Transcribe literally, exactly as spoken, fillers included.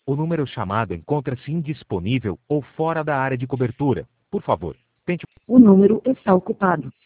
O número chamado encontra-se indisponível ou fora da área de cobertura. Por favor, tente. O número está ocupado.